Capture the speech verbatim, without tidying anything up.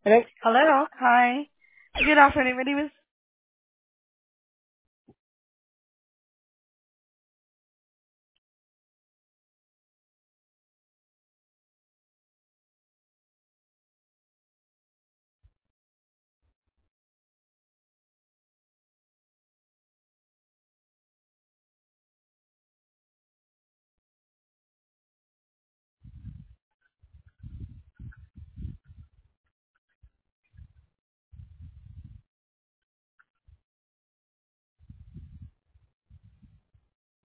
Hello? Hello. Hi. Good afternoon. My name is